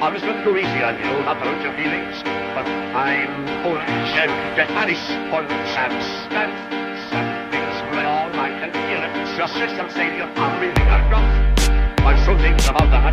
I was going to go easy on you, not to hurt your feelings, but I'm full of shit, get Spanish, full of sad things from all I can feel it. Your system say to you, I'm really not rough. I'm so thinking about that.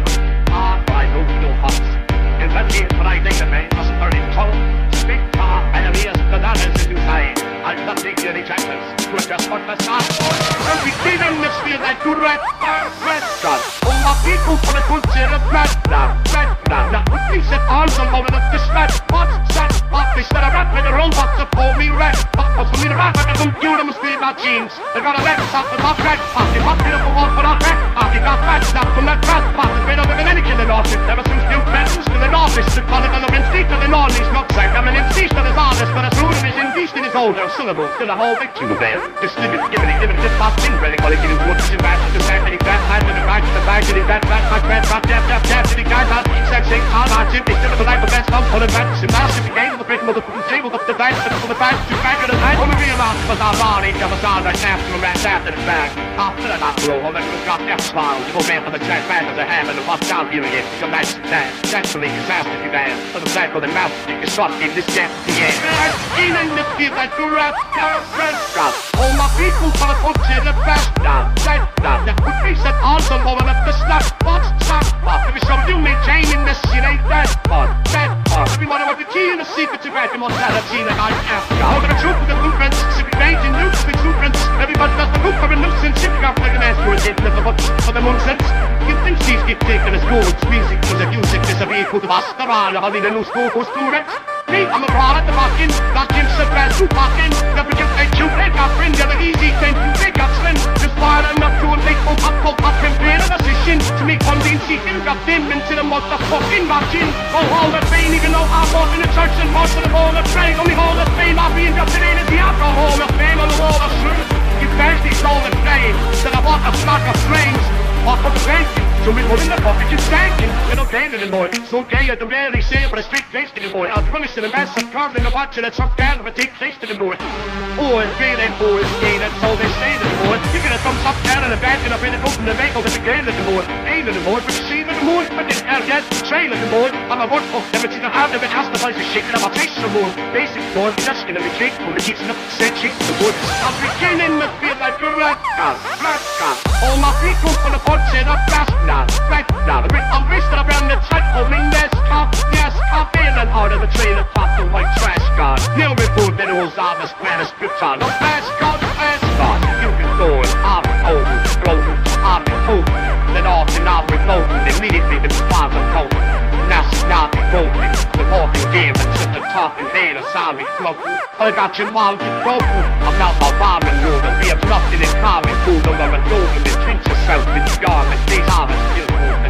I know you know hot. In that case, when I think the man must turn in tongue, speak to our enemies, the bananas in your time. I'm not taking any chances. We're just what the start for. And we did in this field that good red God. All my people for the culture of red now. Now, we set arms on over the fish red. What's that? They said I rap with their own box to pull me red. For me to rap, I can compute them with my jeans. They got a red top with my red pocket. Hot bit of a walk for our red pocket. Got fat snap from that red pocket. Been over in any killing office. Never since new friends to the office. To call it on the instinct of the Norleys nutsack. I'm an insist that is honest, but as rude as in beast in his older syllable. Still a whole victory of there. Distribute, give it, just pop in, really. While he gives what's in back to the back, and he grabs hand to the right, to the back, to the back, my grand, drop, jab, to the guys out, sex, hard, Jim, they still the life of best come, pull it back, to massive game of the breaking of the table, up the dice, to the back, to back of the night, only real out, because I'm on, each of us on, I snap to a rat after the back, after the knock roll, all that was got F-smile, to go man for the track, back of the ham, and the bust down here again, to come back to that, naturally, disaster, you man, for the back of the mouth, you can shot in this jam, the end. In the field, like to rap, all my people for the culture, the best, now, we face that also, over at the snap, what's snap, if it's something you maintain in this, it ain't that fun, everyone with the key and the secret to grab him on Saturday, like I'm after. Over the truth of the blueprints, sipping range and news, big blueprints, everybody does the loop for a nuisance, shipping out like an ass to a date, live for the nonsense. You think she's keep taking as gold, music was a music, this a vehicle to us, the run, how the new school goes to it. Me, I'm a brawler, the fucking, not Jim Surprise, who fucking, never give a chew, they got friend, the easy thing, they got slim, just fire enough to a big pop, campaign, a decision to make one being seeking, got them into the motherfucking machine. Oh, all the pain, even though I'm walking in the church and most of the hall of fame, only hall of fame, I'll be inducted in as the alcohol of fame on the wall of truth. You thirsty soul of flame, that I walk a stock of flames, walk up the bank. So we put in the pocket, just stankin'. We're not gay anymore. So gay, I don't really say it, but I straight face anymore. I'll promise you the mess of carving the watch and it's up down, but take place anymore. Oh, it's great and boy, it's gay, that's all they say anymore. You're gonna come up down and abandon up in the open the vehicle with the gay anymore. Ain't anymore, but you see anymore. But this hell gets trail anymore. I'm a work book, never seen a hand, never asked the place to shake it up, I'll taste some more. Basic form, just gonna be cake, when it keeps enough to say shake the wood. I'll be beginning to feel like a rat gun. All my people for the pot set up fast now. Right now, I'm wasted around the tight homing this cop, yes, cop in and out of the train of top the white trash god. New report that was on the square script on the flash god, you can go and I'm floating, I'm home, then off and I'm reloading, immediately the spawns are cold. Now voting, the walking game and sit the talking day, the sound me floating. I got your mom to broken, I'm not my bombing room, and we have nothing in common, food on the road, and the trench yourself with the garment, these harvest still moving.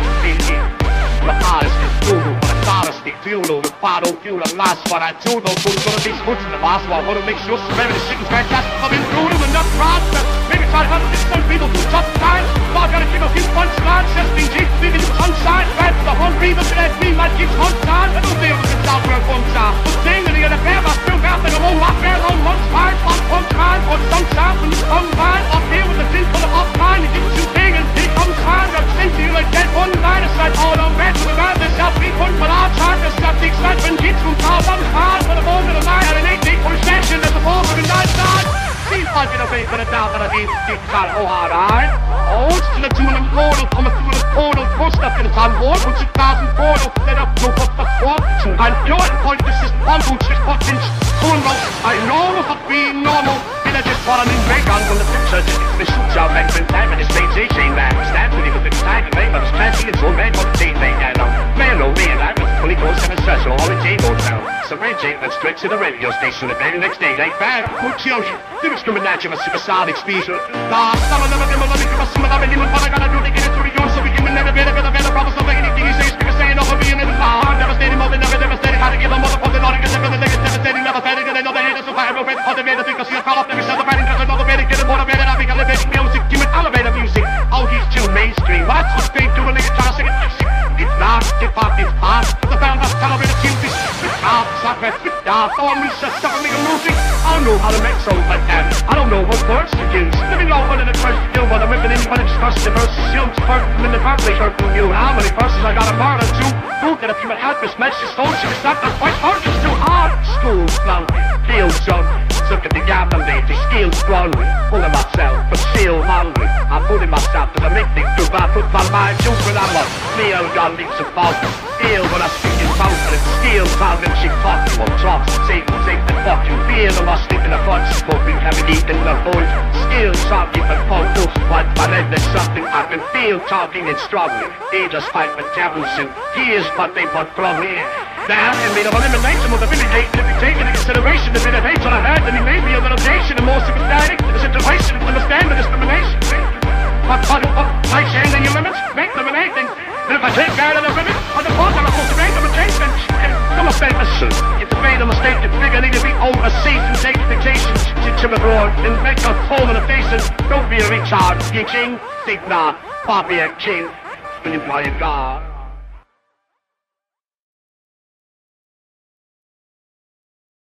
The honesty is true, but it's honesty fuel, the bottle fuel, the last one I do, those who's gonna be sputs in the last one, wanna make sure some of the shit is fantastic, coming through them enough process, maybe try to have this some people do tough times, but I gotta give a few punchlines, just in case, leaving the sunshine, red, the hungry, but that me might keep hunt time, I don't think we can stop where it comes out, but thing in the other pair, I still got the whole lot there, on one side, on one time, on some time, when you come by, up here with the thing full of uptime, you get too big, and here comes time, I'm sent to you like that one line, it's like all on red, so we got this up, we put for our time, the septic excitement gets from top on hard, for the moment of the night, and an 8-day for session, there's a ball for the night side, see if I get a bait for the down, that I need to keep cut, oh hard, alright, oh, it's still a two-minute portal, coming through the portal, post up in the time war, with 2,000 portal, let up, no, what the fuck, I'm your point, this is one who's just fucking cornrow, I know if I'm being normal, I just want to make on when the picture just the shoot job back in time and it's made J chain back. Stand with you with the time and make but it's classy and so mad what the day they got on. Man, oh man, I was fully goes and special all the J goes down. So Ray J went straight to the radio station the very next day. They back, good children. They was coming at you with supersonic speed. Nah, some of them are going to give us some of them and what I gotta do to get it to you so we can never better problems of anything you say. Speakers saying over being in the car. Never steady, more than never devastating. How to give a motherfucking audience never devastating, never static, and they know they hate us so I have no way to made the thing because you call up every celebrating because another way to get it motivated. I become elevating music, give me elevator music. Oh, he's too mainstream. What's what they do when they try to sing it? It's not, hip hop is hot. The band has celebrated music. It's not, it's all me, just stuff and make a music. I don't know how to make songs like that. I don't know what words to use. Let me know what in the first skill, but I'm ripping in when it's discussed. The verses, you first, I'm in the first place, hurt from you. How many verses I got a bar or two? Who can that human heart mismatched his soul. She was not the voice, focus too hard. School flunk, field drunk. Look at the gap and lady, skills strong. Full of myself, but still hungry. I'm putting myself to the meeting group. I put my mind to when I'm a meal gun leaves a fault. Feel when I speak in confidence. Still found and she fuck you on drops. Say the fuck you feel. I'm not sleeping a bunch. Smoking, having eaten the voice. Still talking but focus. But my head there's something I can feel talking and struggling. They just fight with devils and tears, but they put from here. Now, in made of elimination will be taken into consideration. The bit of hate on a head, and he made me a little nation and more sympathetic to the situation, understand the discrimination. What my change in your limits? Make them an anything. And if I take care of the women, on the phone, I'm supposed to make them a change. Come on, baby, listen. It's made a mistake to figure need to be overseas and take vacations to abroad and make a hole in the face and don't be a retard. You king, think not, Bobby a king. When you play a guard.